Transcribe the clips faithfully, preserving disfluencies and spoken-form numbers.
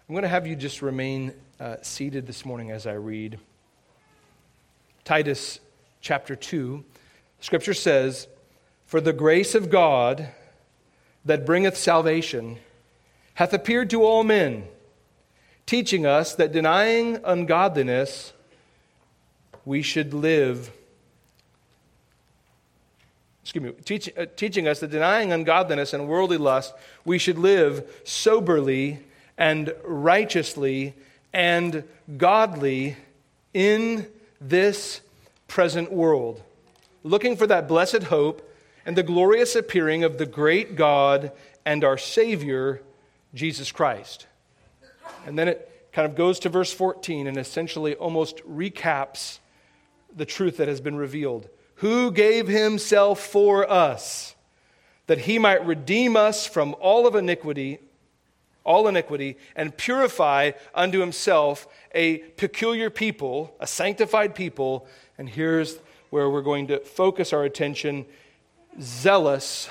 I'm going to have you just remain uh, seated this morning as I read. Titus chapter two, Scripture says, "For the grace of God that bringeth salvation hath appeared to all men, teaching us that denying ungodliness, we should live." Excuse me, teach, uh, teaching us that denying ungodliness and worldly lust, we should live soberly and righteously and godly in this present world, looking for that blessed hope and the glorious appearing of the great God and our Savior, Jesus Christ. And then it kind of goes to verse fourteen and essentially almost recaps the truth that has been revealed. "Who gave himself for us, that he might redeem us from all of iniquity, all iniquity, and purify unto himself a peculiar people, a sanctified people." And here's where we're going to focus our attention: zealous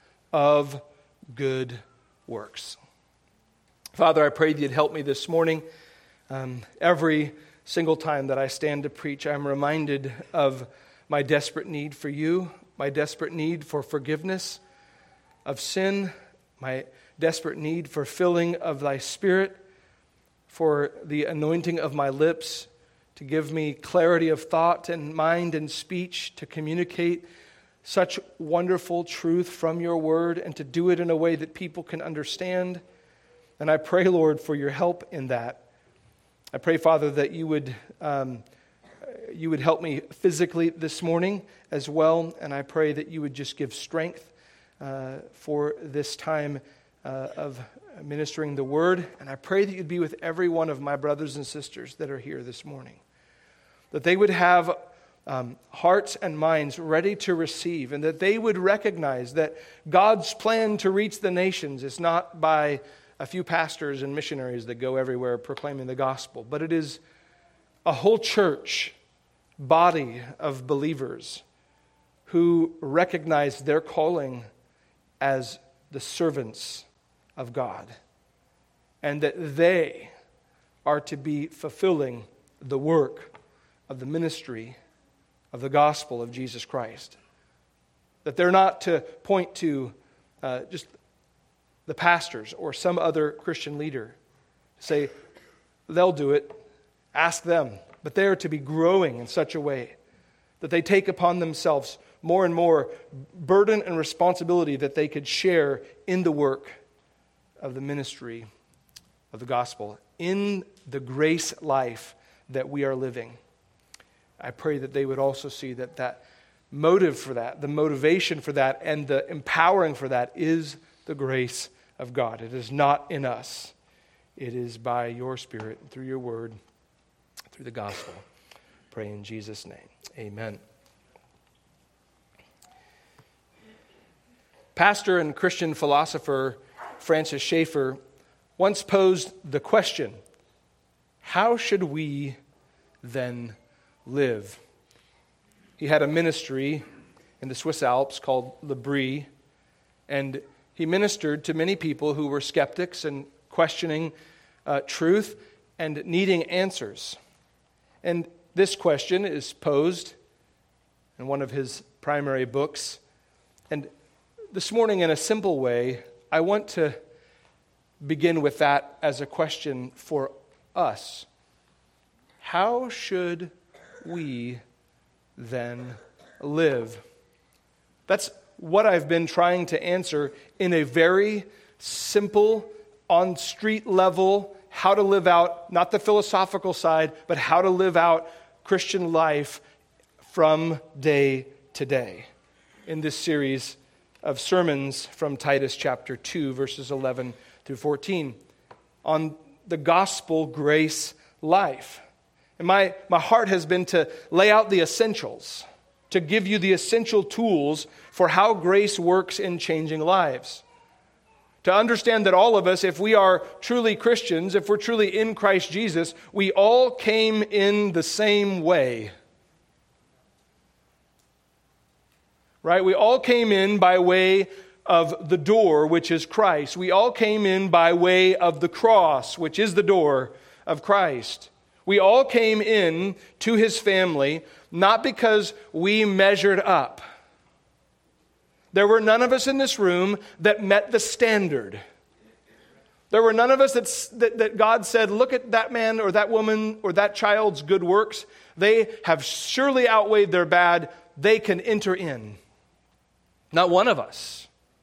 of good works. Father, I pray that you'd help me this morning. Um, every single time that I stand to preach, I'm reminded of my desperate need for you, my desperate need for forgiveness of sin, my desperate need for filling of thy Spirit, for the anointing of my lips to give me clarity of thought and mind and speech to communicate such wonderful truth from your word and to do it in a way that people can understand. And I pray, Lord, for your help in that. I pray, Father, that you would um, you would help me physically this morning as well, and I pray that you would just give strength uh, for this time uh, of ministering the word. And I pray that you'd be with every one of my brothers and sisters that are here this morning, that they would have um, hearts and minds ready to receive, and that they would recognize that God's plan to reach the nations is not by a few pastors and missionaries that go everywhere proclaiming the gospel, but it is a whole church body of believers who recognize their calling as the servants of God, and that they are to be fulfilling the work of the ministry of the gospel of Jesus Christ. That they're not to point to uh, just the pastors or some other Christian leader, say, they'll do it, ask them. But they are to be growing in such a way that they take upon themselves more and more burden and responsibility that they could share in the work of the ministry of the gospel, in the grace life that we are living. I pray that they would also see that that motive for that, the motivation for that, and the empowering for that is the grace of God. It is not in us. It is by your Spirit, through your word, through the gospel. Pray in Jesus' name. Amen. Pastor and Christian philosopher Francis Schaeffer once posed the question, how should we then live? He had a ministry in the Swiss Alps called L'Abri, and he ministered to many people who were skeptics and questioning uh, truth and needing answers. And this question is posed in one of his primary books. And this morning, in a simple way, I want to begin with that as a question for us. How should we then live? That's what I've been trying to answer in a very simple, on street level, how to live out, not the philosophical side, but how to live out Christian life from day to day in this series of sermons from Titus chapter two, verses eleven through fourteen, on the gospel grace life. And my, my heart has been to lay out the essentials, to give you the essential tools for how grace works in changing lives. To understand that all of us, if we are truly Christians, if we're truly in Christ Jesus, we all came in the same way. Right? We all came in by way of the door, which is Christ. We all came in by way of the cross, which is the door of Christ. We all came in to his family, not because we measured up. There were none of us in this room that met the standard. There were none of us that, that, that God said, look at that man or that woman or that child's good works. They have surely outweighed their bad. They can enter in. Not one of us.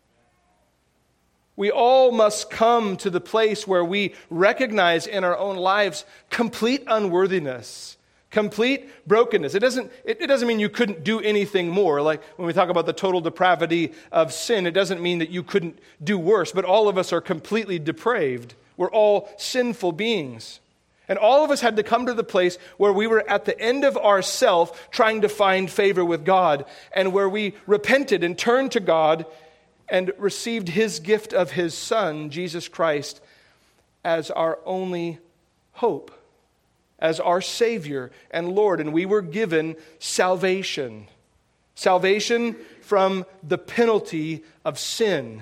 We all must come to the place where we recognize in our own lives complete unworthiness, complete brokenness. It doesn't, it, it doesn't mean you couldn't do anything more. Like when we talk about the total depravity of sin, it doesn't mean that you couldn't do worse. But all of us are completely depraved. We're all sinful beings. And all of us had to come to the place where we were at the end of ourself trying to find favor with God, and where we repented and turned to God and received his gift of his Son, Jesus Christ, as our only hope, as our Savior and Lord. And we were given salvation. Salvation from the penalty of sin.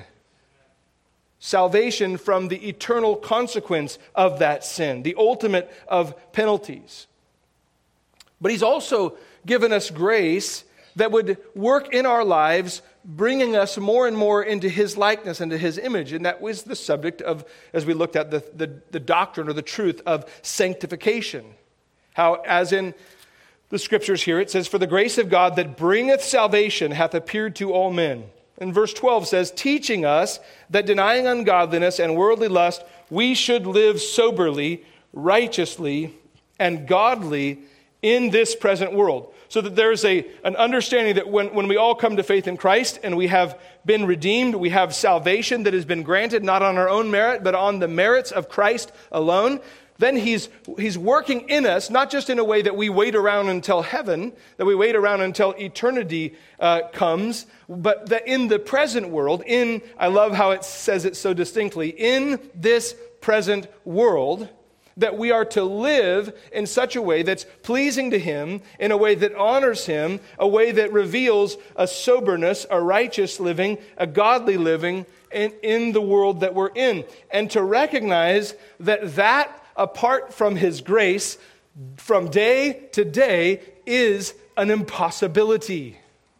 Salvation from the eternal consequence of that sin, the ultimate of penalties. But he's also given us grace that would work in our lives, bringing us more and more into his likeness and to his image. And that was the subject of, as we looked at the, the, the doctrine or the truth of sanctification. How, as in the scriptures here, it says, "For the grace of God that bringeth salvation hath appeared to all men." And verse twelve says, "Teaching us that denying ungodliness and worldly lust, we should live soberly, righteously, and godly in this present world." So that there's a, an understanding that when, when we all come to faith in Christ and we have been redeemed, we have salvation that has been granted not on our own merit, but on the merits of Christ alone, then he's, he's working in us, not just in a way that we wait around until heaven, that we wait around until eternity uh, comes, but that in the present world, in, I love how it says it so distinctly, in this present world, that we are to live in such a way that's pleasing to him, in a way that honors him, a way that reveals a soberness, a righteous living, a godly living in, in the world that we're in. And to recognize that that, apart from his grace, from day to day, is an impossibility.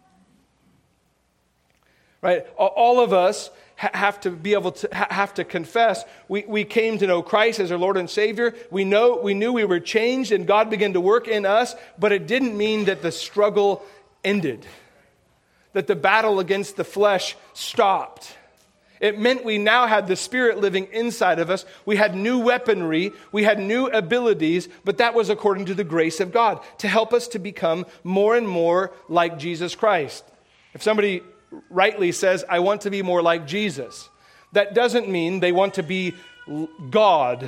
Right? All of us have to be able to have to confess we, we came to know Christ as our Lord and Savior. We know we knew we were changed and God began to work in us, but it didn't mean that the struggle ended, that the battle against the flesh stopped. It meant we now had the Spirit living inside of us. We had new weaponry, we had new abilities, but that was according to the grace of God to help us to become more and more like Jesus Christ. If somebody rightly says, "I want to be more like Jesus," that doesn't mean they want to be God,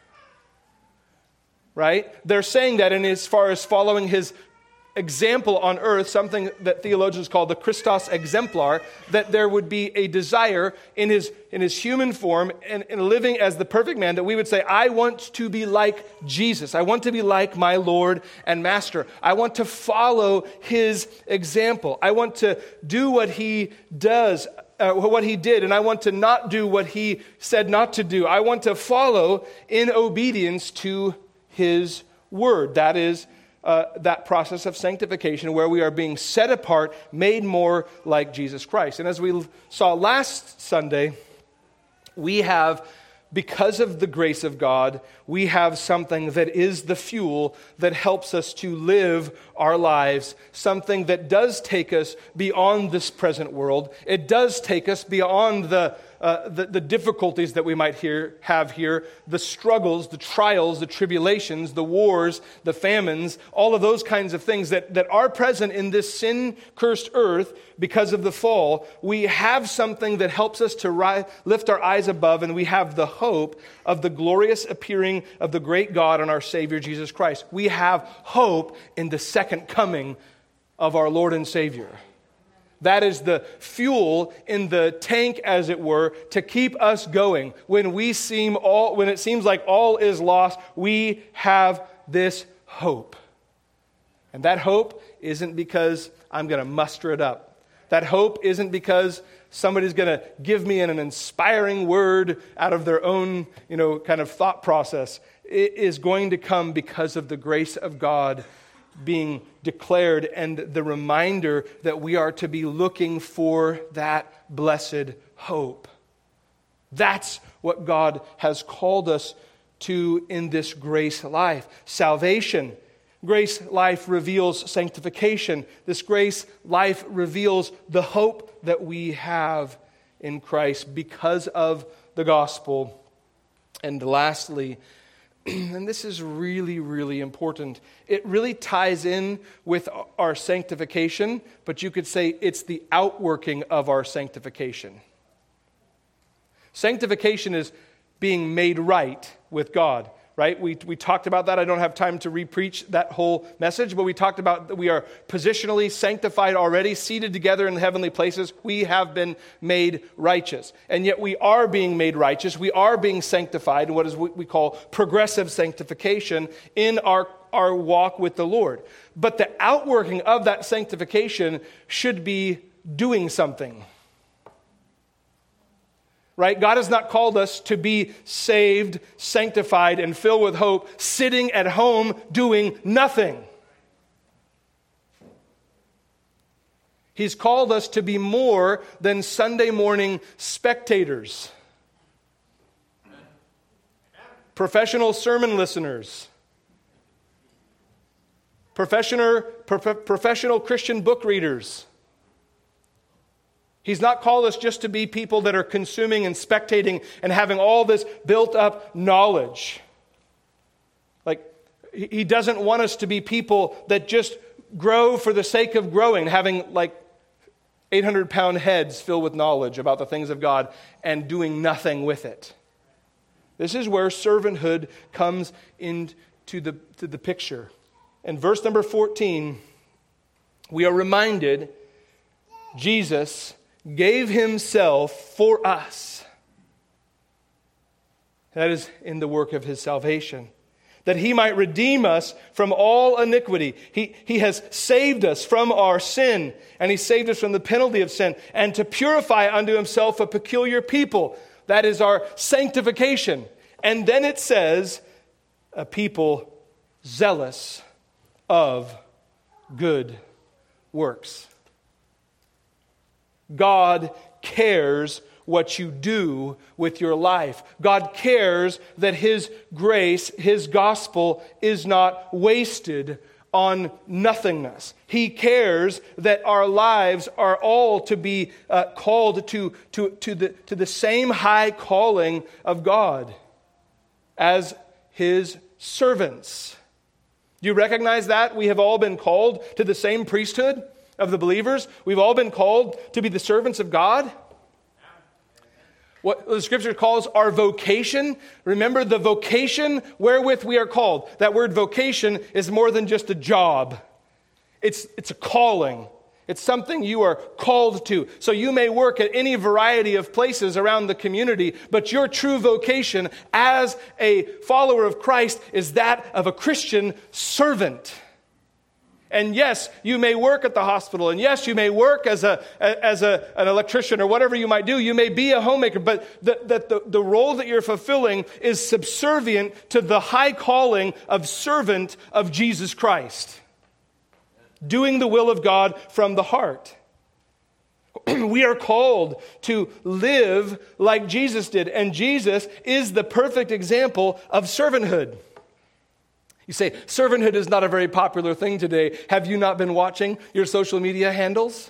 right? They're saying that in as far as following his example on earth, something that theologians call the Christos exemplar, that there would be a desire in his in his human form and, and living as the perfect man, that we would say, "I want to be like Jesus. I want to be like my Lord and Master. I want to follow his example. I want to do what he does, uh, what he did, and I want to not do what he said not to do. I want to follow in obedience to his word." That is Uh, that process of sanctification where we are being set apart, made more like Jesus Christ. And as we saw last Sunday, we have, because of the grace of God, we have something that is the fuel that helps us to live our lives, something that does take us beyond this present world. It does take us beyond the Uh, the, the difficulties that we might hear, have here, the struggles, the trials, the tribulations, the wars, the famines, all of those kinds of things that, that are present in this sin-cursed earth because of the fall. We have something that helps us to ri- lift our eyes above, and we have the hope of the glorious appearing of the great God and our Savior, Jesus Christ. We have hope in the second coming of our Lord and Savior. That is the fuel in the tank, as it were, to keep us going. When we seem all, when it seems like all is lost, we have this hope. And that hope isn't because I'm going to muster it up. That hope isn't because somebody's going to give me an inspiring word out of their own, you know, kind of thought process. It is going to come because of the grace of God being declared and the reminder that we are to be looking for that blessed hope. That's what God has called us to in this grace life. Salvation. Grace life reveals sanctification. This grace life reveals the hope that we have in Christ because of the gospel. And lastly, and this is really, really important, it really ties in with our sanctification, but you could say it's the outworking of our sanctification. Sanctification is being made right with God, right? We we talked about that. I don't have time to re-preach that whole message, but we talked about that we are positionally sanctified already, seated together in the heavenly places. We have been made righteous. And yet we are being made righteous. We are being sanctified in what is what we call progressive sanctification in our, our walk with the Lord. But the outworking of that sanctification should be doing something. Right? God has not called us to be saved, sanctified, and filled with hope, sitting at home doing nothing. He's called us to be more than Sunday morning spectators, professional sermon listeners, professional, prof- professional Christian book readers. He's not called us just to be people that are consuming and spectating and having all this built up knowledge. Like, he doesn't want us to be people that just grow for the sake of growing, having like eight hundred pound heads filled with knowledge about the things of God and doing nothing with it. This is where servanthood comes into the, to the picture. In verse number fourteen, we are reminded Jesus gave himself for us. That is in the work of his salvation. That he might redeem us from all iniquity. He, he has saved us from our sin, and he saved us from the penalty of sin, and to purify unto himself a peculiar people. That is our sanctification. And then it says, a people zealous of good works. God cares what you do with your life. God cares that his grace, his gospel, is not wasted on nothingness. He cares that our lives are all to be uh, called to, to, to, the, to the same high calling of God as his servants. Do you recognize that? We have all been called to the same priesthood of the believers. We've all been called to be the servants of God. What the scripture calls our vocation. Remember the vocation wherewith we are called. That word vocation is more than just a job. It's, it's a calling. It's something you are called to. So you may work at any variety of places around the community, but your true vocation as a follower of Christ is that of a Christian servant. And yes, you may work at the hospital, and yes, you may work as a as a an electrician or whatever you might do. You may be a homemaker, but the, the, the, the role that you're fulfilling is subservient to the high calling of servant of Jesus Christ. Doing the will of God from the heart. We are called to live like Jesus did, and Jesus is the perfect example of servanthood. You say, servanthood is not a very popular thing today. Have you not been watching your social media handles?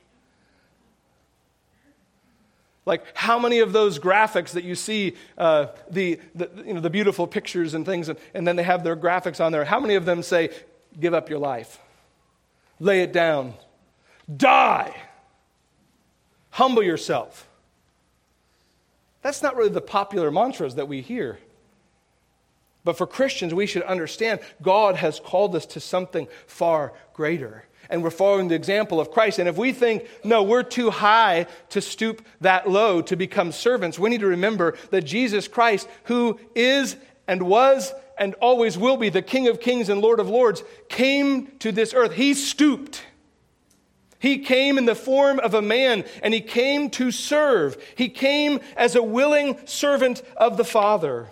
Like, how many of those graphics that you see, uh, the, the you know the beautiful pictures and things, and, and then they have their graphics on there, how many of them say, give up your life, lay it down, die, humble yourself? That's not really the popular mantras that we hear. But for Christians, we should understand God has called us to something far greater. And we're following the example of Christ. And if we think, no, we're too high to stoop that low to become servants, we need to remember that Jesus Christ, who is and was and always will be the King of Kings and Lord of Lords, came to this earth. He stooped. He came in the form of a man, and he came to serve. He came as a willing servant of the Father.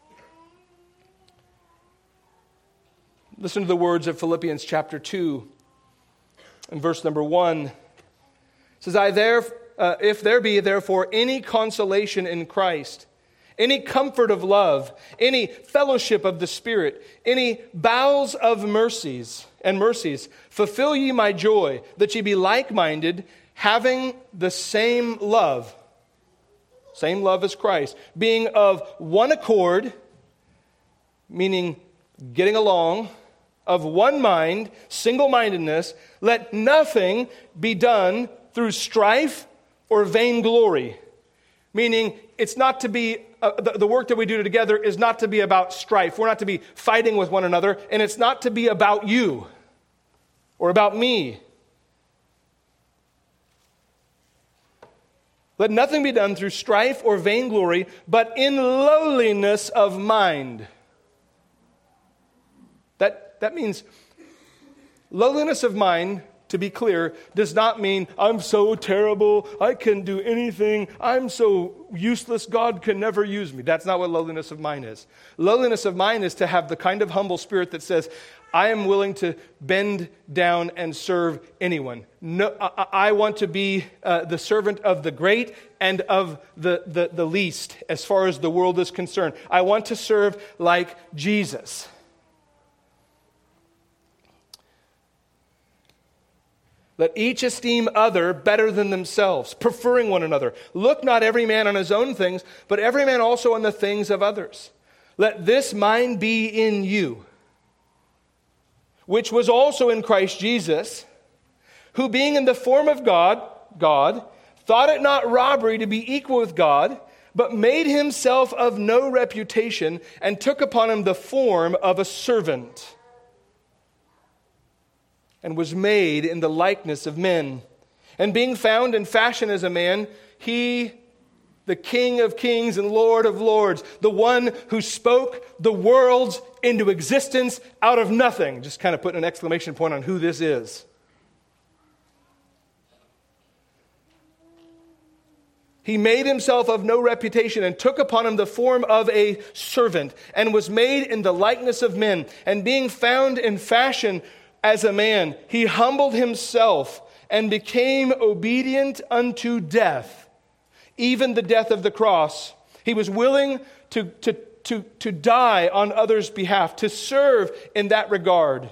Listen to the words of Philippians chapter two, and verse number one. It says, I there, uh, if there be therefore any consolation in Christ, any comfort of love, any fellowship of the Spirit, any bowels of mercies and mercies, fulfill ye my joy, that ye be like-minded, having the same love, same love as Christ, being of one accord, meaning getting along, of one mind, single-mindedness. Let nothing be done through strife or vainglory, meaning it's not to be, uh, the, the work that we do together is not to be about strife. We're not to be fighting with one another, and it's not to be about you or about me. Let nothing be done through strife or vainglory, but in lowliness of mind. That, that means lowliness of mind, to be clear, does not mean I'm so terrible, I can do anything, I'm so useless, God can never use me. That's not what lowliness of mind is. Lowliness of mind is to have the kind of humble spirit that says, I am willing to bend down and serve anyone. No, I, I want to be uh, the servant of the great and of the, the, the least as far as the world is concerned. I want to serve like Jesus. Let each esteem other better than themselves, preferring one another. Look not every man on his own things, but every man also on the things of others. Let this mind be in you, which was also in Christ Jesus, who being in the form of God, God, thought it not robbery to be equal with God, but made himself of no reputation, and took upon him the form of a servant, and was made in the likeness of men. And being found in fashion as a man, he, the King of kings and Lord of lords, the one who spoke the worlds into existence out of nothing. Just kind of putting an exclamation point on who this is. He made himself of no reputation and took upon him the form of a servant, and was made in the likeness of men. And being found in fashion as a man, he humbled himself and became obedient unto death, even the death of the cross. He was willing to, to, to, to die on others' behalf, to serve in that regard.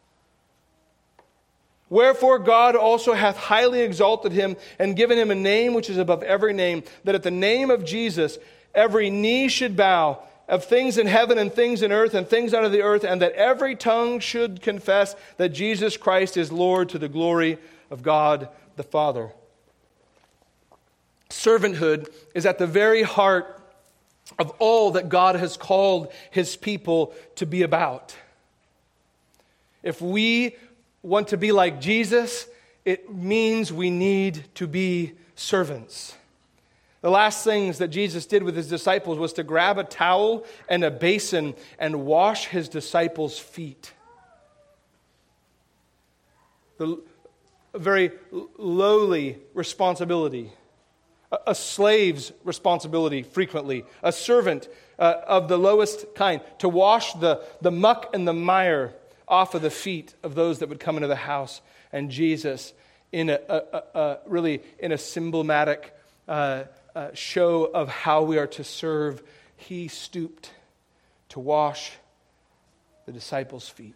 Wherefore God also hath highly exalted him and given him a name which is above every name, that at the name of Jesus every knee should bow, of things in heaven and things in earth and things under the earth, and that every tongue should confess that Jesus Christ is Lord, to the glory of God the Father. Servanthood is at the very heart of all that God has called his people to be about. If we want to be like Jesus, it means we need to be servants. The last things that Jesus did with his disciples was to grab a towel and a basin and wash his disciples' feet. The, a very lowly responsibility. A, a slave's responsibility frequently. A servant uh, of the lowest kind. To wash the, the muck and the mire off of the feet of those that would come into the house. And Jesus, in a, a, a, a really in a symbolic uh, uh, show of how we are to serve, he stooped to wash the disciples' feet.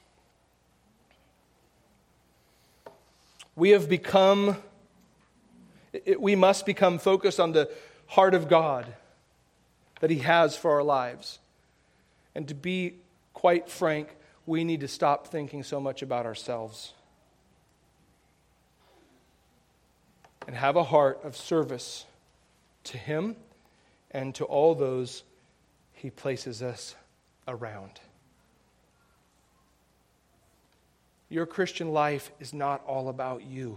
We have become, we must become focused on the heart of God that he has for our lives. And to be quite frank, we need to stop thinking so much about ourselves and have a heart of service to him and to all those he places us around. Your Christian life is not all about you.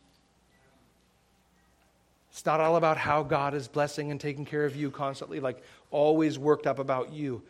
It's not all about how God is blessing and taking care of you constantly, like always worked up about you.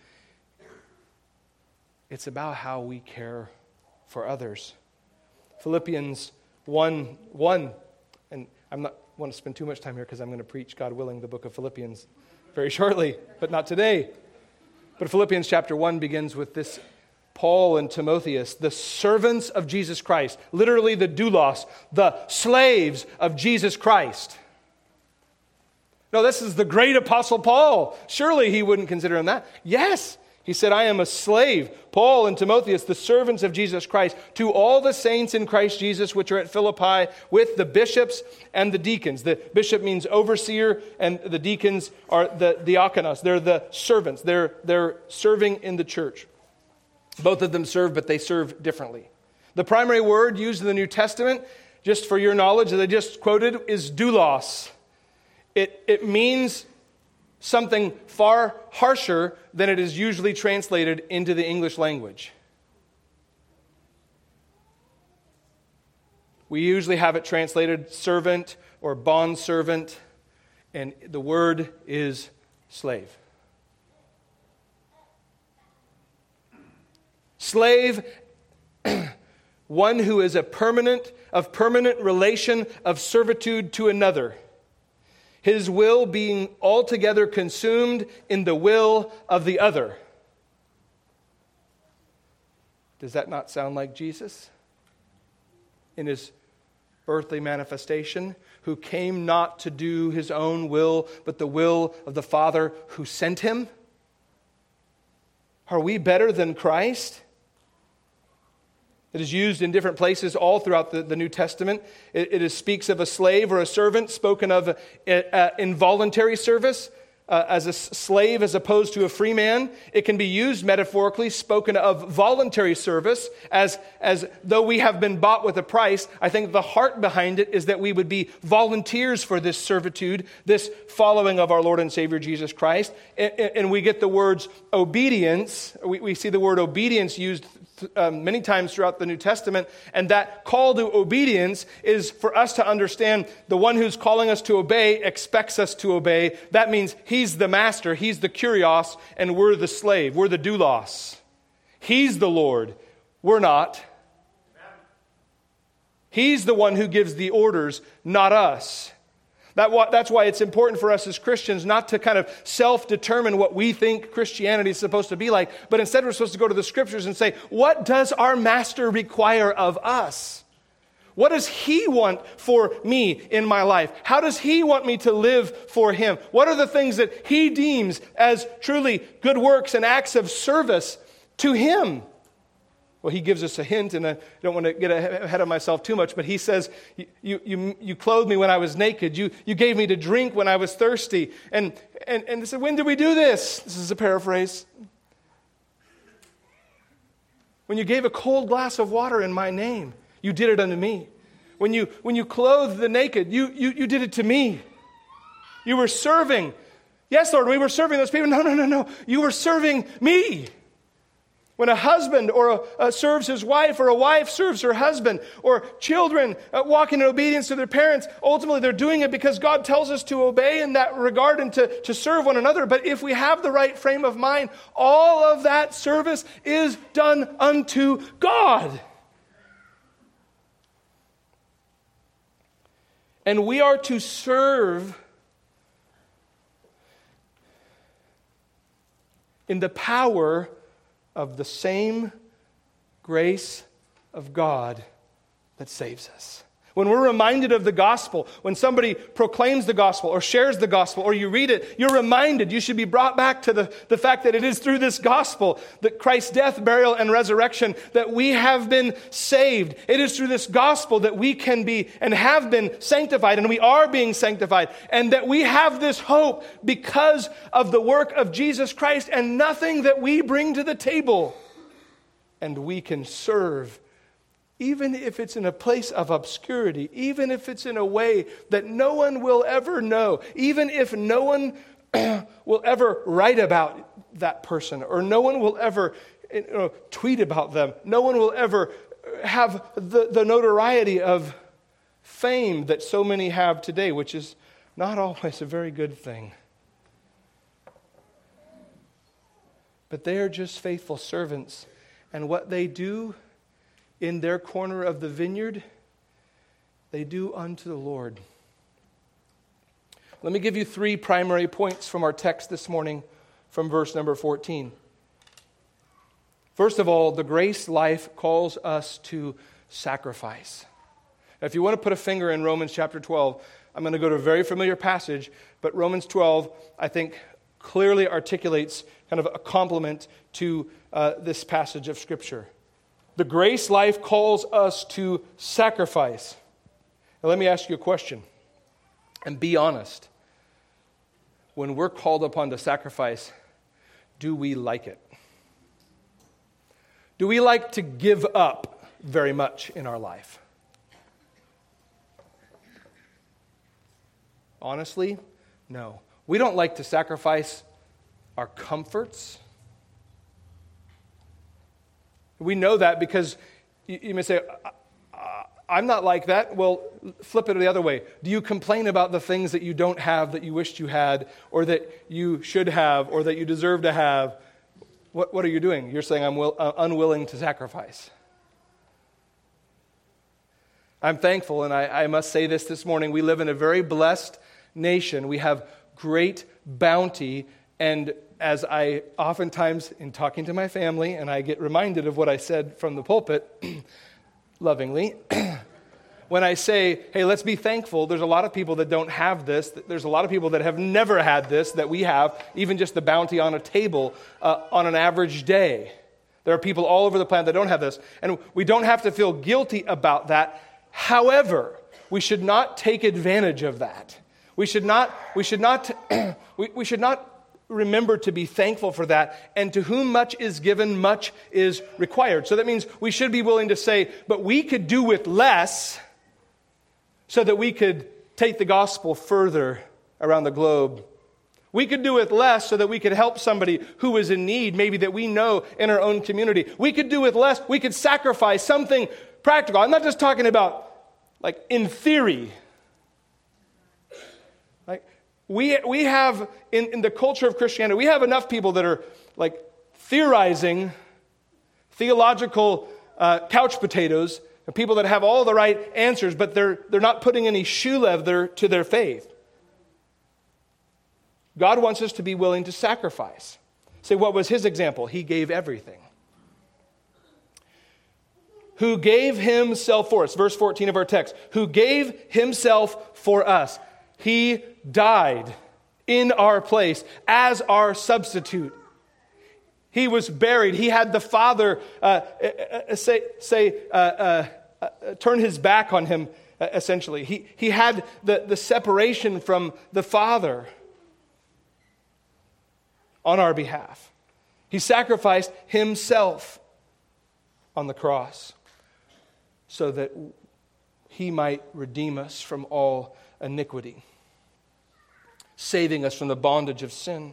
It's about how we care for others. Philippians one, one, and I'm not want to spend too much time here because I'm going to preach, God willing, the book of Philippians very shortly, but not today. But Philippians chapter one begins with this: Paul and Timotheus, the servants of Jesus Christ, literally the doulos, the slaves of Jesus Christ. No, this is the great apostle Paul. Surely he wouldn't consider him that. Yes, he said, I am a slave. Paul and Timotheus, the servants of Jesus Christ, to all the saints in Christ Jesus, which are at Philippi, with the bishops and the deacons. The bishop means overseer, and the deacons are the diakonos. They're the servants. They're, they're serving in the church. Both of them serve, but they serve differently. The primary word used in the New Testament, just for your knowledge, that I just quoted, is doulos. It, it means something far harsher than it is usually translated into the English language. We usually have it translated servant or bondservant, and the word is slave. Slave, one who is a permanent, of permanent relation of servitude to another. His will being altogether consumed in the will of the other. Does that not sound like Jesus? In his earthly manifestation, who came not to do his own will, but the will of the Father who sent him? Are we better than Christ? It is used in different places all throughout the, the New Testament. It, it is, speaks of a slave or a servant, spoken of uh, involuntary service, uh, as a slave as opposed to a free man. It can be used metaphorically, spoken of voluntary service, as, as though we have been bought with a price. I think the heart behind it is that we would be volunteers for this servitude, this following of our Lord and Savior Jesus Christ. And, and we get the words obedience. We, we see the word obedience used Um, many times throughout the New Testament, and that call to obedience is for us to understand the one who's calling us to obey expects us to obey. That means he's the master, he's the kurios, and we're the slave, we're the doulos. He's the Lord, we're not. He's the one who gives the orders, not us. That, that's why it's important for us as Christians not to kind of self-determine what we think Christianity is supposed to be like, but instead we're supposed to go to the Scriptures and say, what does our Master require of us? What does He want for me in my life? How does He want me to live for Him? What are the things that He deems as truly good works and acts of service to Him? Well, he gives us a hint, and I don't want to get ahead of myself too much, but he says, you, you, you clothed me when I was naked. You, you gave me to drink when I was thirsty. And, and, and they said, when did we do this? This is a paraphrase. When you gave a cold glass of water in my name, you did it unto me. When you, when you clothed the naked, you, you, you did it to me. You were serving. Yes, Lord, we were serving those people. No, no, no, no. You were serving me. When a husband or a, uh, serves his wife, or a wife serves her husband, or children uh, walk in obedience to their parents, ultimately they're doing it because God tells us to obey in that regard and to, to serve one another. But if we have the right frame of mind, all of that service is done unto God. And we are to serve in the power of the same grace of God that saves us. When we're reminded of the gospel, when somebody proclaims the gospel or shares the gospel or you read it, you're reminded, you should be brought back to the, the fact that it is through this gospel, that Christ's death, burial, and resurrection, that we have been saved. It is through this gospel that we can be and have been sanctified, and we are being sanctified, and that we have this hope because of the work of Jesus Christ and nothing that we bring to the table. And we can serve, even if it's in a place of obscurity, even if it's in a way that no one will ever know, even if no one will ever write about that person, or no one will ever you know, tweet about them, no one will ever have the, the notoriety of fame that so many have today, which is not always a very good thing. But they are just faithful servants, and what they do in their corner of the vineyard they do unto the Lord. Let me give you three primary points from our text this morning from verse number fourteen. First of all, the grace life calls us to sacrifice. Now, if you want to put a finger in Romans chapter twelve, I'm going to go to a very familiar passage, but Romans twelve, I think, clearly articulates kind of a complement to uh, this passage of Scripture. The grace life calls us to sacrifice. Now, let me ask you a question, and be honest. When we're called upon to sacrifice, do we like it? Do we like to give up very much in our life? Honestly, no. We don't like to sacrifice our comforts. We know that because you, you may say, I'm not like that. Well, flip it the other way. Do you complain about the things that you don't have that you wished you had, or that you should have, or that you deserve to have? What, what are you doing? You're saying I'm will, uh, unwilling to sacrifice. I'm thankful, and I, I must say this this morning. We live in a very blessed nation. We have great bounty, and as I oftentimes, in talking to my family, and I get reminded of what I said from the pulpit, lovingly, when I say, hey, let's be thankful, there's a lot of people that don't have this. There's a lot of people that have never had this that we have, even just the bounty on a table uh, on an average day. There are people all over the planet that don't have this. And we don't have to feel guilty about that. However, we should not take advantage of that. We should not, we should not, we, we should not remember to be thankful for that. And to whom much is given, much is required. So that means we should be willing to say, but we could do with less so that we could take the gospel further around the globe. We could do with less so that we could help somebody who is in need, maybe that we know in our own community. We could do with less. We could sacrifice something practical. I'm not just talking about, like, in theory. Like, we we have, in, in the culture of Christianity, we have enough people that are, like, theorizing, theological uh, couch potatoes, and people that have all the right answers, but they're they're not putting any shoe leather to their faith. God wants us to be willing to sacrifice. Say, what was his example? He gave everything. Who gave himself for us. Verse fourteen of our text. Who gave himself for us. He died in our place as our substitute. He was buried. He had the Father uh, uh, say, say uh, uh, uh, turn his back on him, uh, essentially. He, he had the, the separation from the Father on our behalf. He sacrificed himself on the cross so that he might redeem us from all iniquity, saving us from the bondage of sin.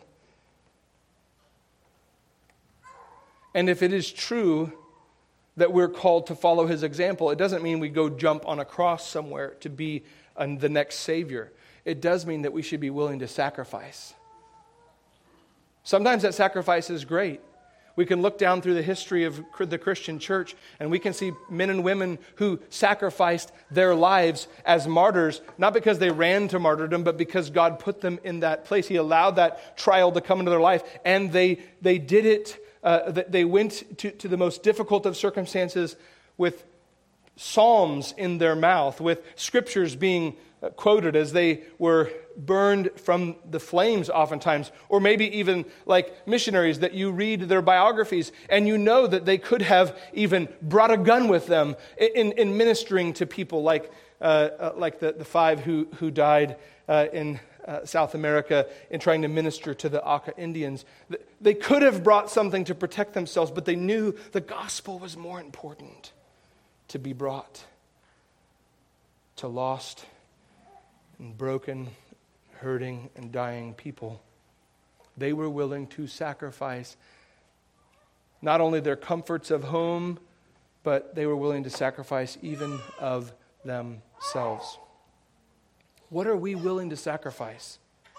And if it is true that we're called to follow his example, it doesn't mean we go jump on a cross somewhere to be uh, the next Savior. It does mean that we should be willing to sacrifice. Sometimes that sacrifice is great. We can look down through the history of the Christian church and we can see men and women who sacrificed their lives as martyrs, not because they ran to martyrdom, but because God put them in that place. He allowed that trial to come into their life, and they they did it. Uh, they went to, to the most difficult of circumstances with psalms in their mouth, with scriptures being quoted as they were burned from the flames oftentimes, or maybe even like missionaries that you read their biographies and you know that they could have even brought a gun with them in, in ministering to people, like uh, uh, like the, the five who, who died uh, in uh, South America in trying to minister to the Auca Indians. They could have brought something to protect themselves, but they knew the gospel was more important to be brought to lost and broken, hurting, and dying people. They were willing to sacrifice not only their comforts of home, but they were willing to sacrifice even of themselves. What are we willing to sacrifice?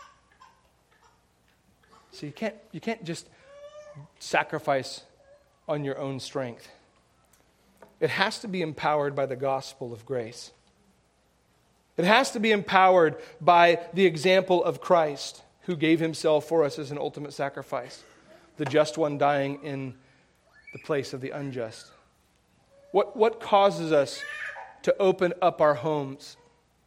So you can't, you can't just sacrifice on your own strength. It has to be empowered by the gospel of grace. It has to be empowered by the example of Christ, who gave himself for us as an ultimate sacrifice, the just one dying in the place of the unjust. What, what causes us to open up our homes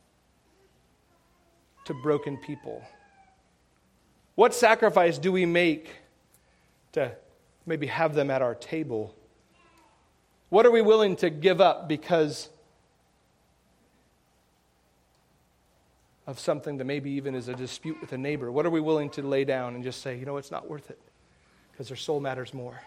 to broken people? What sacrifice do we make to maybe have them at our table? What are we willing to give up because of something that maybe even is a dispute with a neighbor? What are we willing to lay down and just say, you know, it's not worth it because their soul matters more?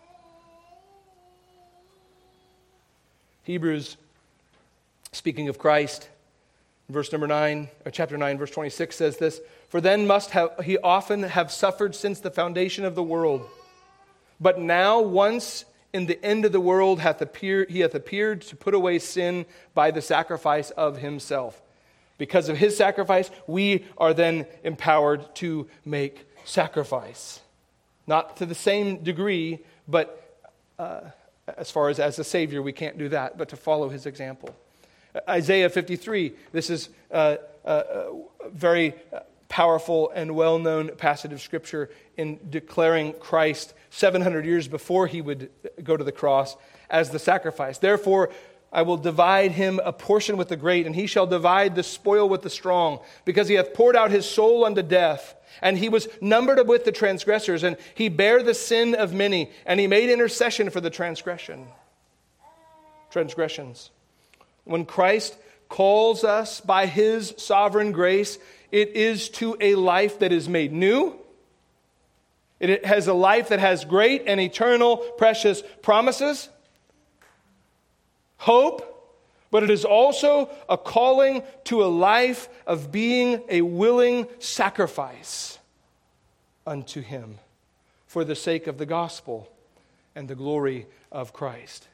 Hebrews, speaking of Christ, verse number nine, or chapter nine, verse twenty-six says this, "For then must have, he often have suffered since the foundation of the world. But now once in the end of the world hath appeared, he hath appeared to put away sin by the sacrifice of himself." Because of his sacrifice, we are then empowered to make sacrifice. Not to the same degree, but uh, as far as as a Savior, we can't do that, but to follow his example. Isaiah fifty-three, this is a, a, a very powerful and well-known passage of Scripture in declaring Christ seven hundred years before he would go to the cross as the sacrifice. "Therefore, I will divide him a portion with the great, and he shall divide the spoil with the strong, because he hath poured out his soul unto death. And he was numbered with the transgressors, and he bare the sin of many, and he made intercession for the transgression. Transgressions." When Christ calls us by his sovereign grace, it is to a life that is made new. It has a life that has great and eternal, precious promises, hope, but it is also a calling to a life of being a willing sacrifice unto him for the sake of the gospel and the glory of Christ.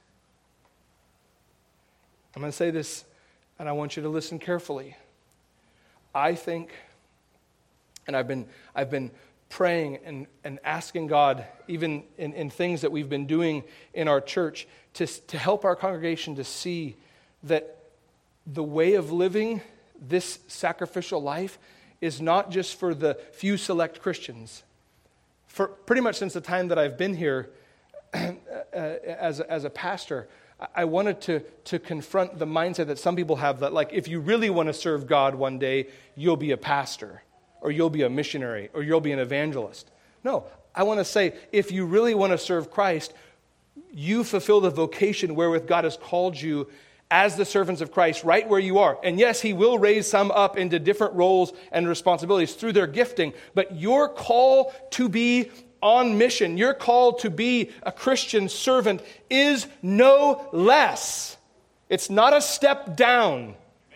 I'm going to say this, and I want you to listen carefully. I think, and I've been I've been praying and, and asking God, even in, in things that we've been doing in our church, to, to help our congregation to see that the way of living this sacrificial life is not just for the few select Christians. For pretty much since the time that I've been here uh, as, a, as a pastor, I wanted to, to confront the mindset that some people have that, like, if you really want to serve God one day, you'll be a pastor, or you'll be a missionary, or you'll be an evangelist. No, I want to say, if you really want to serve Christ, you fulfill the vocation wherewith God has called you as the servants of Christ right where you are. And yes, he will raise some up into different roles and responsibilities through their gifting, but your call to be on mission, your call to be a Christian servant is no less. It's not a step down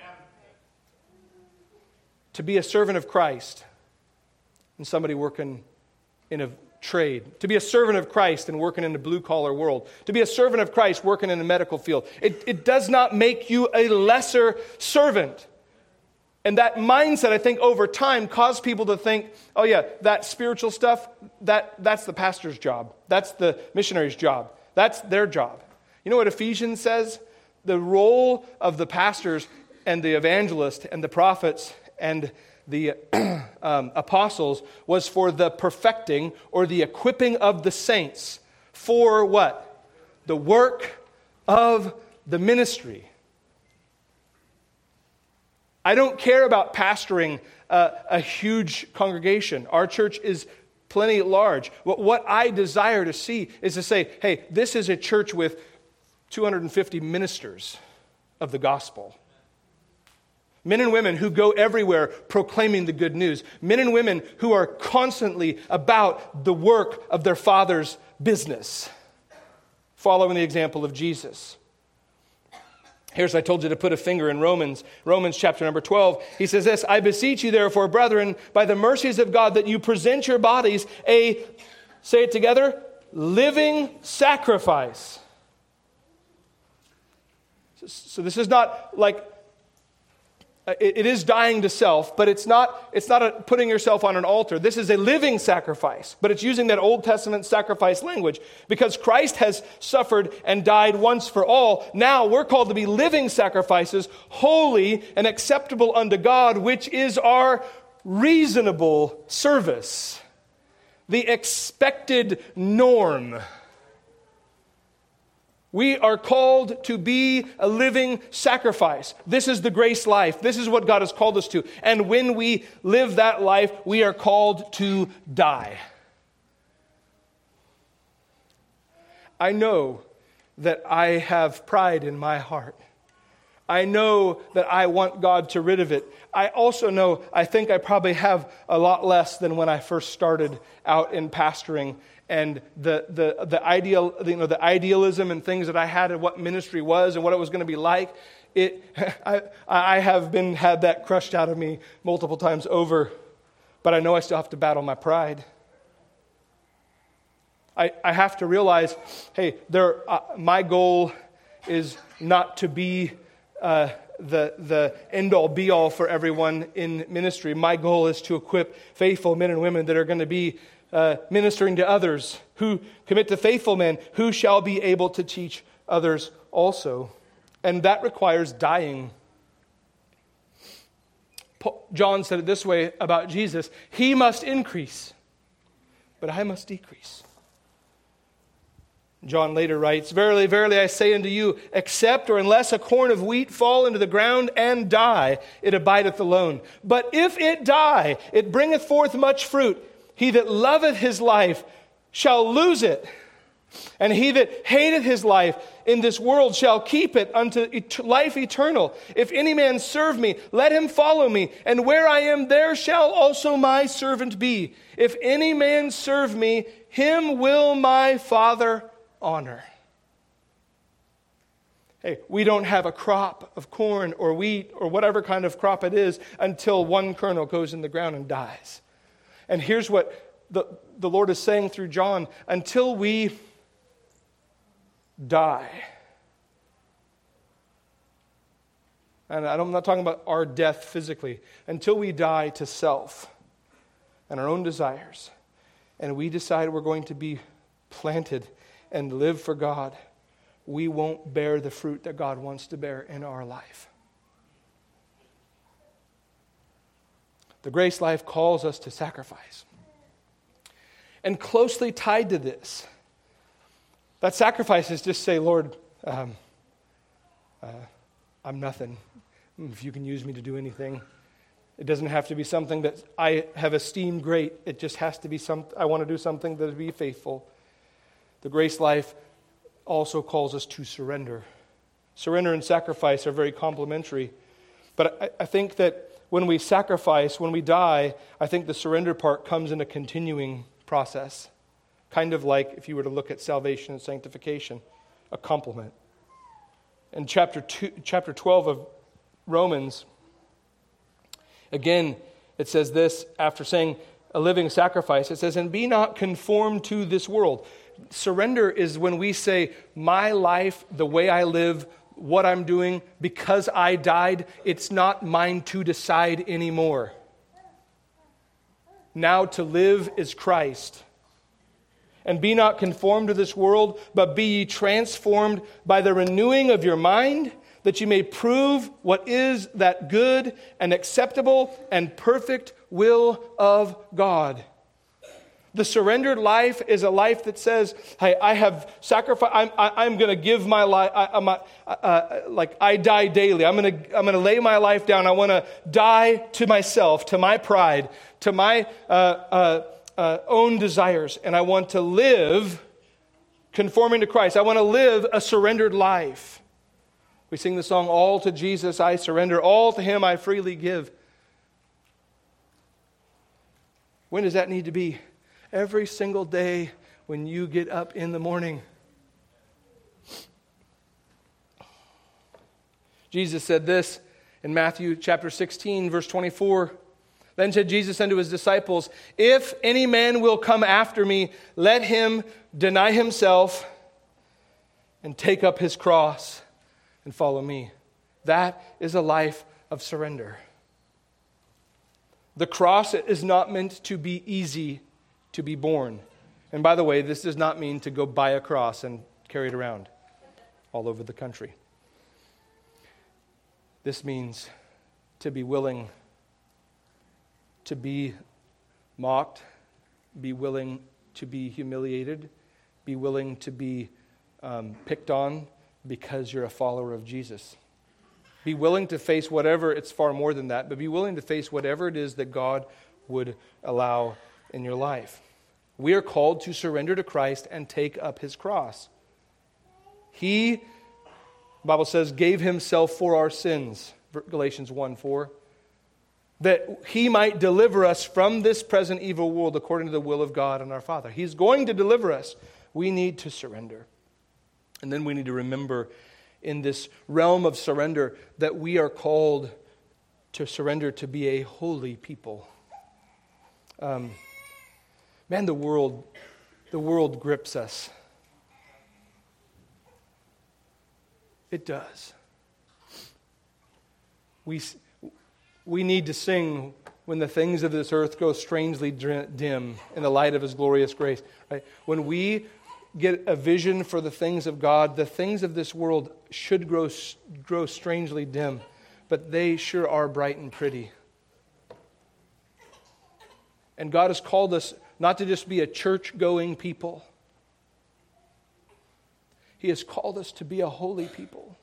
to be a servant of Christ and somebody working in a trade, to be a servant of Christ and working in the blue-collar world, to be a servant of Christ working in the medical field. It, it does not make you a lesser servant. And that mindset, I think, over time caused people to think, oh yeah, that spiritual stuff, that, that's the pastor's job. That's the missionary's job. That's their job. You know what Ephesians says? The role of the pastors and the evangelists and the prophets and the um, apostles was for the perfecting or the equipping of the saints. For what? The work of the ministry. I don't care about pastoring a, a huge congregation. Our church is plenty large. What, what I desire to see is to say, hey, this is a church with two hundred fifty ministers of the gospel. Men and women who go everywhere proclaiming the good news. Men and women who are constantly about the work of their Father's business, following the example of Jesus. Here's, I told you to put a finger in Romans, Romans chapter number twelve. He says this, "I beseech you therefore, brethren, by the mercies of God, that you present your bodies a," say it together, "living sacrifice." So this is not like it, it is dying to self, but it's not, it's not a putting yourself on an altar. This is a living sacrifice, but it's using that Old Testament sacrifice language. Because Christ has suffered and died once for all, now we're called to be living sacrifices, holy and acceptable unto God, which is our reasonable service, the expected norm. We are called to be a living sacrifice. This is the grace life. This is what God has called us to. And when we live that life, we are called to die. I know that I have pride in my heart. I know that I want God to rid of it. I also know, I think I probably have a lot less than when I first started out in pastoring. And the the the ideal, you know, the idealism and things that I had of what ministry was and what it was going to be like, it I I have been had that crushed out of me multiple times over, but I know I still have to battle my pride. I I have to realize, hey, there uh, my goal is not to be uh, the the end all be all for everyone in ministry. My goal is to equip faithful men and women that are going to be Uh, ministering to others, who commit to faithful men, who shall be able to teach others also. And that requires dying. Paul, John said it this way about Jesus: He must increase, but I must decrease. John later writes, Verily, verily, I say unto you, except or unless a corn of wheat fall into the ground and die, it abideth alone. But if it die, it bringeth forth much fruit. He that loveth his life shall lose it, and he that hateth his life in this world shall keep it unto life eternal. If any man serve me, let him follow me, and where I am, there shall also my servant be. If any man serve me, him will my Father honor. Hey, we don't have a crop of corn or wheat or whatever kind of crop it is until one kernel goes in the ground and dies. And here's what the, the Lord is saying through John: until we die, and I'm not talking about our death physically, until we die to self and our own desires, and we decide we're going to be planted and live for God, we won't bear the fruit that God wants to bear in our life. The grace life calls us to sacrifice. And closely tied to this, that sacrifice is just say, Lord, um, uh, I'm nothing. If you can use me to do anything. It doesn't have to be something that I have esteemed great. It just has to be some. I want to do something that will be faithful. The grace life also calls us to surrender. Surrender and sacrifice are very complementary. But I, I think that when we sacrifice, when we die, I think the surrender part comes in a continuing process. Kind of like if you were to look at salvation and sanctification, a complement. In chapter two, chapter twelve of Romans, again, it says this, after saying a living sacrifice, it says, and be not conformed to this world. Surrender is when we say, my life, the way I live, what I'm doing, because I died, it's not mine to decide anymore. Now to live is Christ. And be not conformed to this world, but be ye transformed by the renewing of your mind, that you may prove what is that good and acceptable and perfect will of God. The surrendered life is a life that says, hey, I have sacrificed, I'm, I, I'm going to give my life, I, I'm, uh, uh, like I die daily. I'm going to I'm going to lay my life down. I want to die to myself, to my pride, to my uh, uh, uh, own desires. And I want to live conforming to Christ. I want to live a surrendered life. We sing the song, all to Jesus I surrender, all to Him I freely give. When does that need to be? Every single day when you get up in the morning. Jesus said this in Matthew chapter sixteen, verse twenty-four. Then said Jesus unto his disciples, if any man will come after me, let him deny himself and take up his cross and follow me. That is a life of surrender. The cross is not meant to be easy to be borne. And by the way, this does not mean to go buy a cross and carry it around all over the country. This means to be willing to be mocked, be willing to be humiliated, be willing to be um, picked on because you're a follower of Jesus. Be willing to face whatever, it's far more than that, but be willing to face whatever it is that God would allow in your life. We are called to surrender to Christ and take up his cross. He, the Bible says, gave himself for our sins, Galatians one four, that he might deliver us from this present evil world according to the will of God and our Father. He's going to deliver us. We need to surrender. And then we need to remember in this realm of surrender that we are called to surrender to be a holy people. Um, man, the world, the world grips us. It does. We, we need to sing when the things of this earth go strangely dim in the light of his glorious grace. Right? When we get a vision for the things of God, the things of this world should grow, grow strangely dim, but they sure are bright and pretty. And God has called us not to just be a church-going people. He has called us to be a holy people.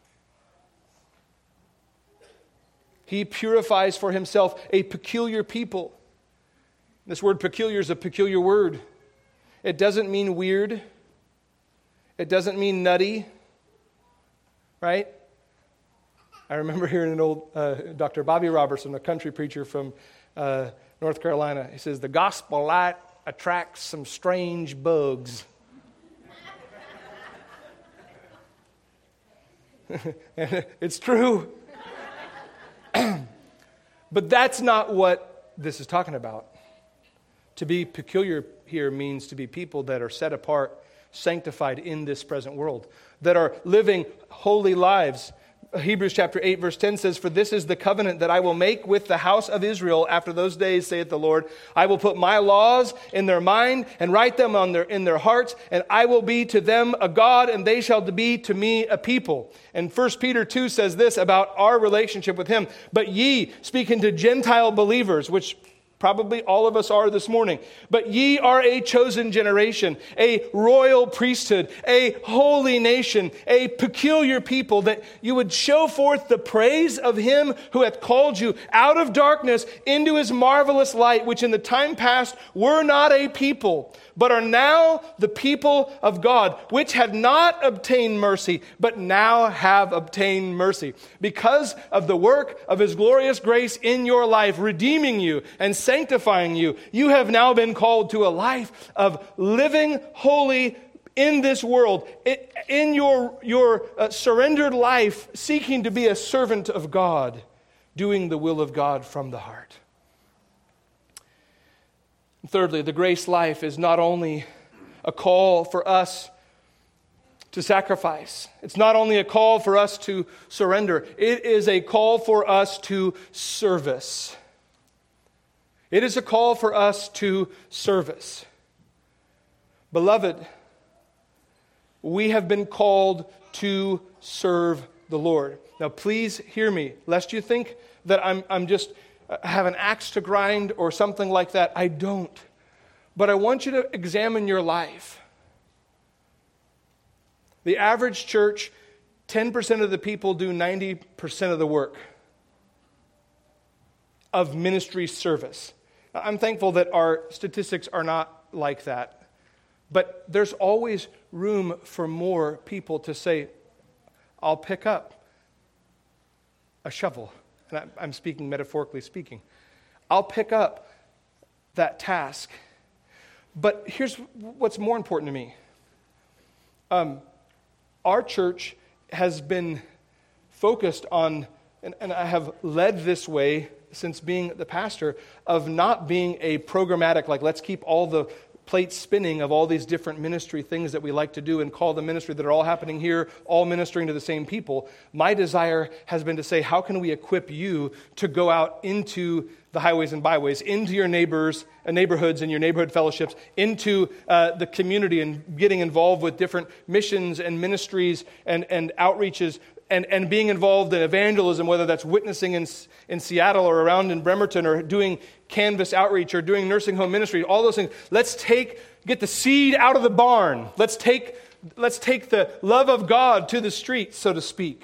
He purifies for himself a peculiar people. This word peculiar is a peculiar word. It doesn't mean weird. It doesn't mean nutty. Right? I remember hearing an old uh, Doctor Bobby Robertson, a country preacher from uh, North Carolina. He says, the gospel light attracts some strange bugs. And it's true. But that's not what this is talking about. To be peculiar here means to be people that are set apart, sanctified in this present world, that are living holy lives. Hebrews chapter eight verse ten says, for this is the covenant that I will make with the house of Israel after those days, saith the Lord. I will put my laws in their mind and write them on their, in their hearts, and I will be to them a God, and they shall be to me a people. And First Peter two says this about our relationship with him. But ye, speaking to Gentile believers, which probably all of us are this morning. But ye are a chosen generation, a royal priesthood, a holy nation, a peculiar people, that you would show forth the praise of him who hath called you out of darkness into his marvelous light, which in the time past were not a people, but are now the people of God, which had not obtained mercy, but now have obtained mercy. Because of the work of his glorious grace in your life, redeeming you and sanctifying you, you have now been called to a life of living holy in this world, in your, your uh, surrendered life, seeking to be a servant of God, doing the will of God from the heart. Thirdly, the grace life is not only a call for us to sacrifice. It's not only a call for us to surrender. It is a call for us to service. It is a call for us to service. Beloved, we have been called to serve the Lord. Now, please hear me, lest you think that I'm, I'm just have an axe to grind or something like that. I don't. But I want you to examine your life. The average church, ten percent of the people do ninety percent of the work of ministry service. I'm thankful that our statistics are not like that. But there's always room for more people to say, I'll pick up a shovel. And I'm speaking metaphorically speaking. I'll pick up that task. But here's what's more important to me. Um, our church has been focused on, and, and I have led this way since being the pastor, of not being a programmatic, like let's keep all the plates spinning of all these different ministry things that we like to do and call them ministry that are all happening here, all ministering to the same people. My desire has been to say, how can we equip you to go out into the highways and byways, into your neighbors, uh, neighborhoods and your neighborhood fellowships, into uh, the community and getting involved with different missions and ministries and, and outreaches and, and being involved in evangelism, whether that's witnessing in, in Seattle or around in Bremerton or doing Canvas outreach or doing nursing home ministry, all those things. Let's take, get the seed out of the barn. Let's take, let's take the love of God to the streets, so to speak.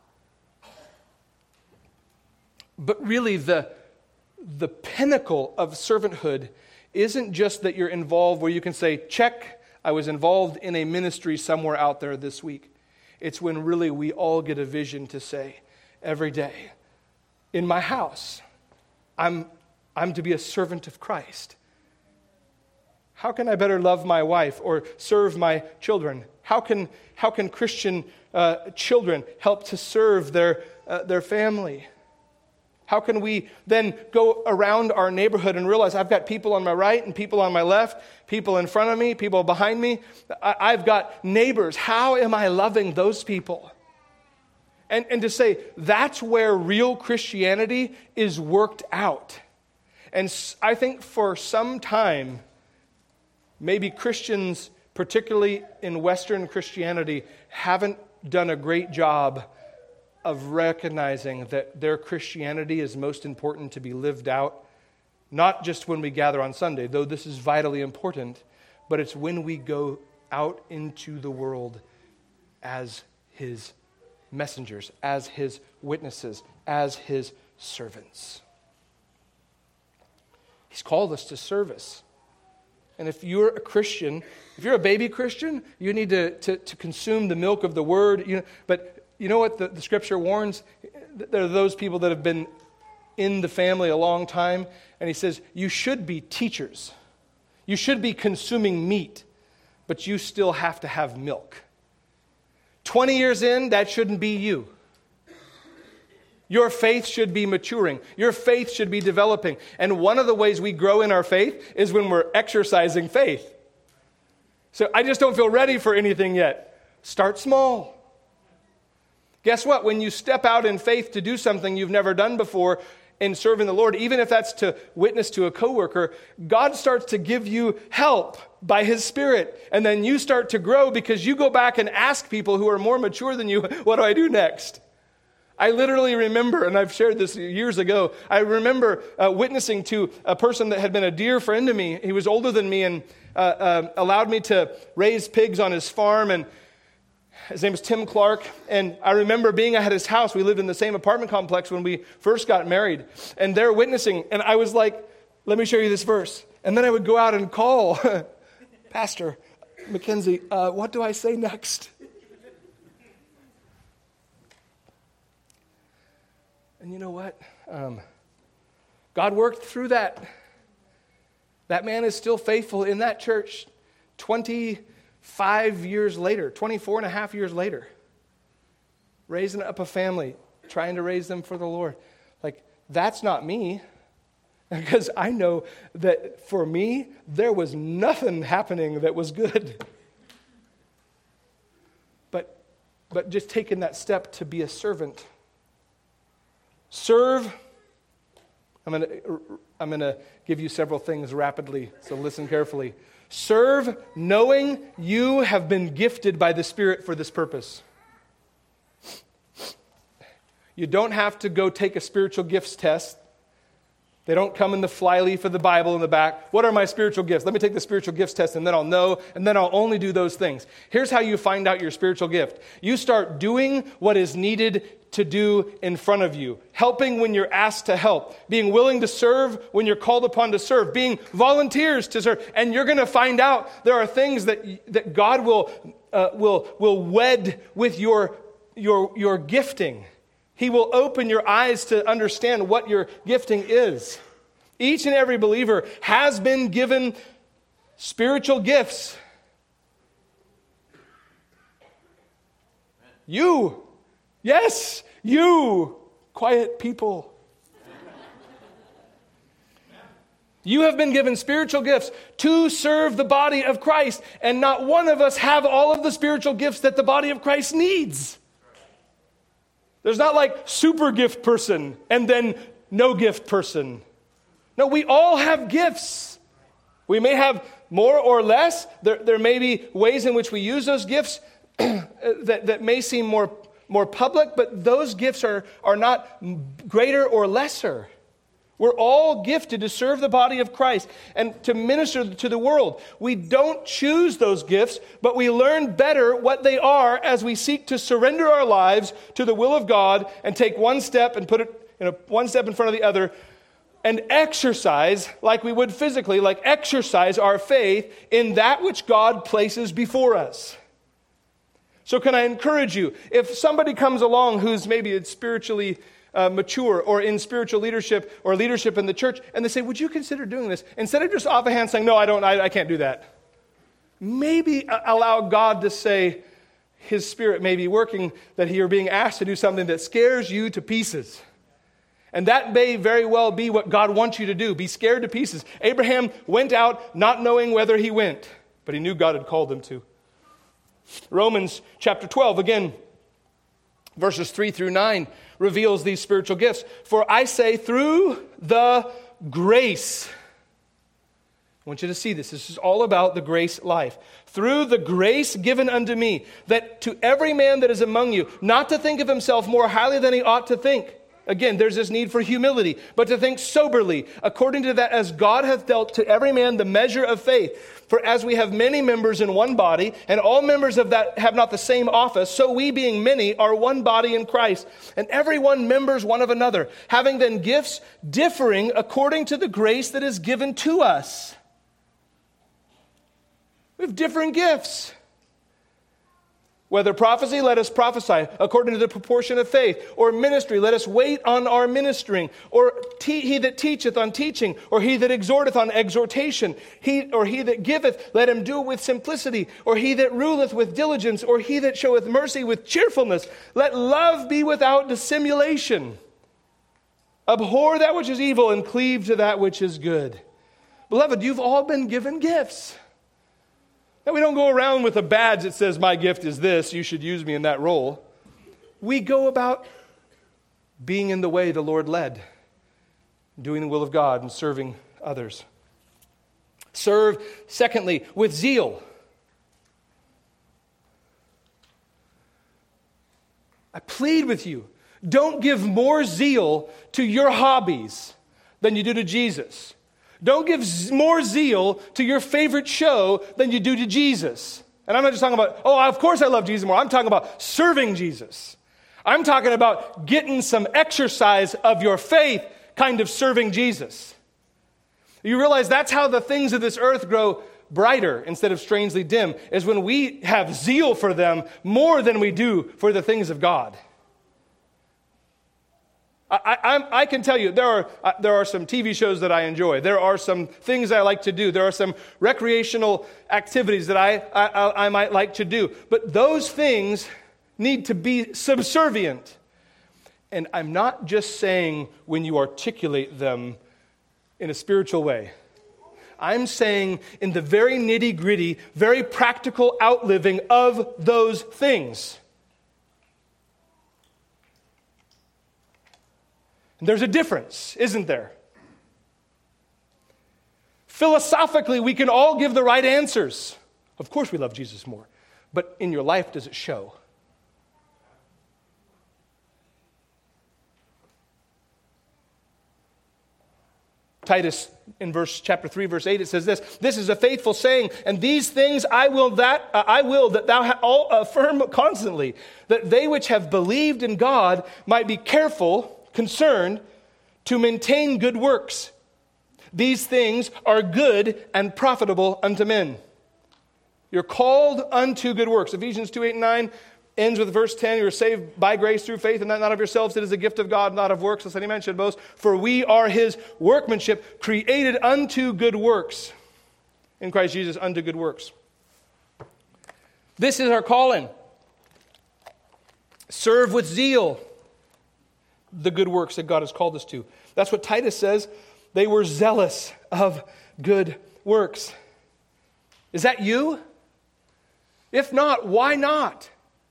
But really the, the pinnacle of servanthood isn't just that you're involved where you can say, check, I was involved in a ministry somewhere out there this week. It's when really we all get a vision to say, every day, in my house, I'm I'm to be a servant of Christ. How can I better love my wife or serve my children? How can how can Christian uh, children help to serve their uh, their family? How can we then go around our neighborhood and realize I've got people on my right and people on my left, people in front of me, people behind me. I, I've got neighbors. How am I loving those people? And, and to say that's where real Christianity is worked out. And I think for some time, maybe Christians, particularly in Western Christianity, haven't done a great job of recognizing that their Christianity is most important to be lived out, not just when we gather on Sunday, though this is vitally important, but it's when we go out into the world as His messengers, as His witnesses, as His servants. He's called us to service. And if you're a Christian, if you're a baby Christian, you need to, to, to consume the milk of the Word. You know, but you know what the, the Scripture warns? There are those people that have been in the family a long time. And he says, you should be teachers. You should be consuming meat, but you still have to have milk. twenty years in, that shouldn't be you. Your faith should be maturing. Your faith should be developing. And one of the ways we grow in our faith is when we're exercising faith. So I just don't feel ready for anything yet. Start small. Guess what? When you step out in faith to do something you've never done before in serving the Lord, even if that's to witness to a coworker, God starts to give you help by His Spirit. And then you start to grow because you go back and ask people who are more mature than you, what do I do next? I literally remember, and I've shared this years ago, I remember uh, witnessing to a person that had been a dear friend to me. He was older than me and uh, uh, allowed me to raise pigs on his farm, and his name was Tim Clark. And I remember being at his house. We lived in the same apartment complex when we first got married, and they're witnessing, and I was like, let me show you this verse. And then I would go out and call, Pastor Mackenzie, uh, what do I say next? And you know what? Um, God worked through that. That man is still faithful in that church twenty-five years later, twenty-four and a half years later. Raising up a family, trying to raise them for the Lord. Like, that's not me. Because I know that for me, there was nothing happening that was good. But, but just taking that step to be a servant. Serve. I'm going to I'm going to give you several things rapidly, so listen carefully. Serve knowing you have been gifted by the Spirit for this purpose. You don't have to go take a spiritual gifts test. They don't come in the flyleaf of the Bible in the back. What are my spiritual gifts? Let me take the spiritual gifts test and then I'll know, and then I'll only do those things. Here's how you find out your spiritual gift. You start doing what is needed to do in front of you. Helping when you're asked to help. Being willing to serve when you're called upon to serve. Being volunteers to serve. And you're going to find out there are things that that God will uh, will will wed with your your your gifting. He will open your eyes to understand what your gifting is. Each and every believer has been given spiritual gifts. You, yes, you, quiet people. You have been given spiritual gifts to serve the body of Christ, and not one of us have all of the spiritual gifts that the body of Christ needs. There's not like super gift person and then no gift person. No, we all have gifts. We may have more or less. There, there may be ways in which we use those gifts that, that may seem more, more public, but those gifts are, are not greater or lesser. We're all gifted to serve the body of Christ and to minister to the world. We don't choose those gifts, but we learn better what they are as we seek to surrender our lives to the will of God and take one step and put it in a, one step in front of the other and exercise, like we would physically, like exercise our faith in that which God places before us. So can I encourage you, if somebody comes along who's maybe spiritually Uh, mature or in spiritual leadership or leadership in the church, and they say, would you consider doing this? Instead of just offhand saying, no, I don't, I, I can't do that. Maybe allow God to say his Spirit may be working, that you're being asked to do something that scares you to pieces. And that may very well be what God wants you to do, be scared to pieces. Abraham went out not knowing whether he went, but he knew God had called him to. Romans chapter twelve, again, verses three through nine, reveals these spiritual gifts. For I say, through the grace. I want you to see this. This is all about the grace life. Through the grace given unto me, that to every man that is among you, not to think of himself more highly than he ought to think. Again, there's this need for humility, but to think soberly, according to that as God hath dealt to every man the measure of faith. For as we have many members in one body, and all members of that have not the same office, so we being many are one body in Christ, and every one members one of another, having then gifts differing according to the grace that is given to us. We have different gifts. Whether prophecy, let us prophesy according to the proportion of faith. Or ministry, let us wait on our ministering. Or te- he that teacheth on teaching. Or he that exhorteth on exhortation. He Or he that giveth, let him do it with simplicity. Or he that ruleth with diligence. Or he that showeth mercy with cheerfulness. Let love be without dissimulation. Abhor that which is evil and cleave to that which is good. Beloved, you've all been given gifts. Now, we don't go around with a badge that says, my gift is this, you should use me in that role. We go about being in the way the Lord led, doing the will of God and serving others. Serve, secondly, with zeal. I plead with you, don't give more zeal to your hobbies than you do to Jesus. Don't give more zeal to your favorite show than you do to Jesus. And I'm not just talking about, oh, of course I love Jesus more. I'm talking about serving Jesus. I'm talking about getting some exercise of your faith, kind of serving Jesus. You realize that's how the things of this earth grow brighter instead of strangely dim, is when we have zeal for them more than we do for the things of God. I, I, I can tell you, there are uh, there are some T V shows that I enjoy. There are some things I like to do. There are some recreational activities that I, I, I might like to do. But those things need to be subservient. And I'm not just saying when you articulate them in a spiritual way. I'm saying in the very nitty-gritty, very practical outliving of those things. There's a difference, isn't there? Philosophically, we can all give the right answers. Of course we love Jesus more. But in your life, does it show? Titus, in verse chapter three, verse eight, it says this: this is a faithful saying, and these things I will that uh, I will that thou ha- all affirm constantly, that they which have believed in God might be careful, concerned to maintain good works. These things are good and profitable unto men. You're called unto good works. Ephesians two, eight, and nine ends with verse ten. You are saved by grace through faith, and that not of yourselves. It is a gift of God, not of works, lest any man should boast. For we are his workmanship, created unto good works. In Christ Jesus, unto good works. This is our calling. Serve with zeal the good works that God has called us to. That's what Titus says They were zealous of good works. Is that you? If not, why not?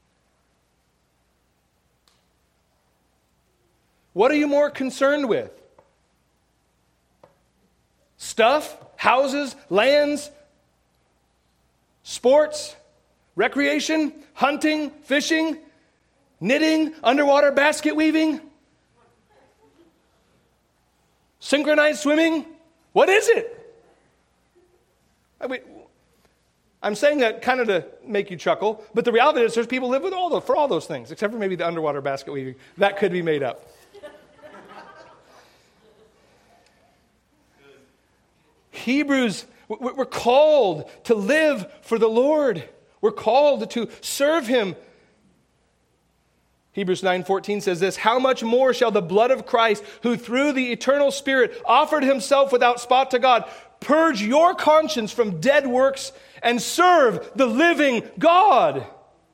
What are you more concerned with? Stuff, houses, lands, sports, recreation, hunting, fishing, knitting, underwater basket weaving, synchronized swimming? What is it? I mean, I'm saying that kind of to make you chuckle, but the reality is there's people who live with all the, for all those things, except for maybe the underwater basket weaving. That could be made up. Hebrews, we're called to live for the Lord. We're called to serve Him. Hebrews nine fourteen says this, how much more shall the blood of Christ, who through the eternal Spirit offered Himself without spot to God, purge your conscience from dead works and serve the living God?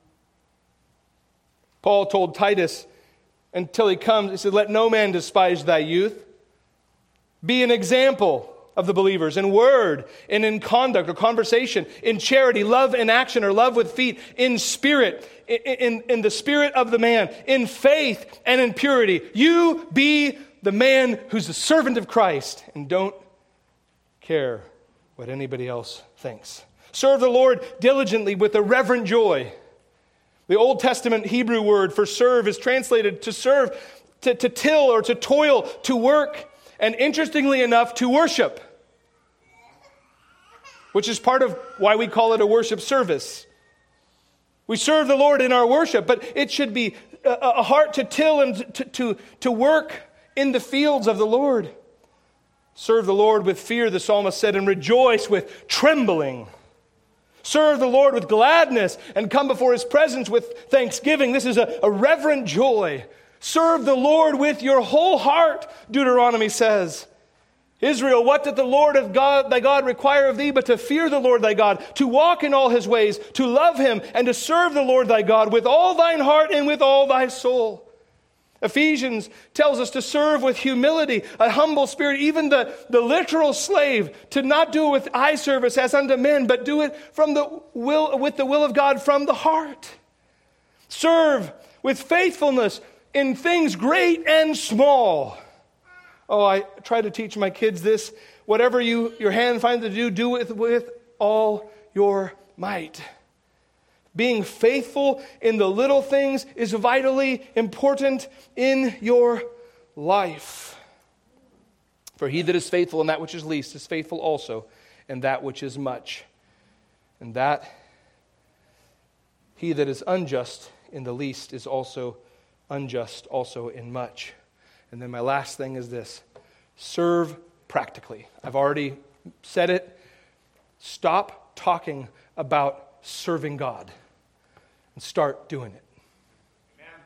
Paul told Titus until he comes, he said, let no man despise thy youth. Be an example of the believers in word and in conduct or conversation, in charity, love in action or love with feet, in spirit, in, in, in the spirit of the man, in faith and in purity. You be the man who's the servant of Christ and don't care what anybody else thinks. Serve the Lord diligently with a reverent joy. The Old Testament Hebrew word for serve is translated to serve, to, to till or to toil, to work, and interestingly enough, to worship, which is part of why we call it a worship service. We serve the Lord in our worship, but it should be a, a heart to till and to, to, to work in the fields of the Lord. Serve the Lord with fear, the psalmist said, and rejoice with trembling. Serve the Lord with gladness and come before His presence with thanksgiving. This is a, a reverent joy. Serve the Lord with your whole heart, Deuteronomy says. Israel, what did the Lord of God, thy God require of thee but to fear the Lord thy God, to walk in all His ways, to love Him, and to serve the Lord thy God with all thine heart and with all thy soul. Ephesians tells us to serve with humility, a humble spirit, even the, the literal slave, to not do it with eye service as unto men, but do it from the will, with the will of God from the heart. Serve with faithfulness in things great and small. Oh, I try to teach my kids this. Whatever you your hand finds to do, do it with all your might. Being faithful in the little things is vitally important in your life. For he that is faithful in that which is least is faithful also in that which is much. And that he that is unjust in the least is also unjust also in much. And then my last thing is this. Serve practically. I've already said it. Stop talking about serving God and start doing it. Amen.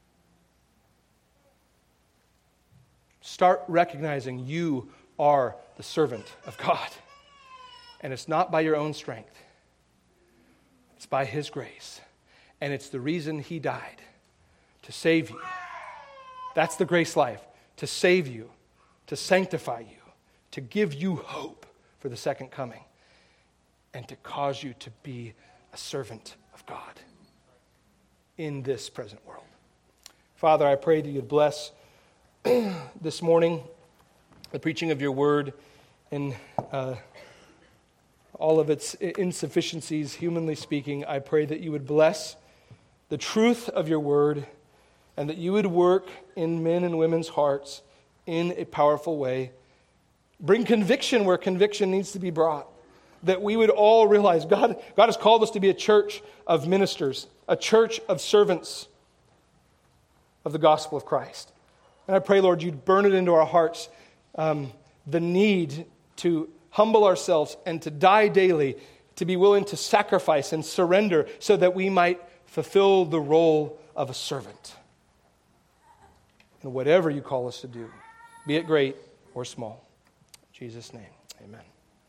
Start recognizing you are the servant of God. And it's not by your own strength. It's by His grace. And it's the reason He died, to save you. That's the grace life, to save you, to sanctify you, to give you hope for the second coming, and to cause you to be a servant of God in this present world. Father, I pray that you'd bless this morning the preaching of your word and uh, all of its insufficiencies, humanly speaking. I pray that you would bless the truth of your word and that you would work in men and women's hearts in a powerful way. Bring conviction where conviction needs to be brought. That we would all realize God, God has called us to be a church of ministers, a church of servants of the gospel of Christ. And I pray, Lord, you'd burn it into our hearts, um, the need to humble ourselves and to die daily, to be willing to sacrifice and surrender so that we might fulfill the role of a servant. And whatever you call us to do, be it great or small. In Jesus' name, amen.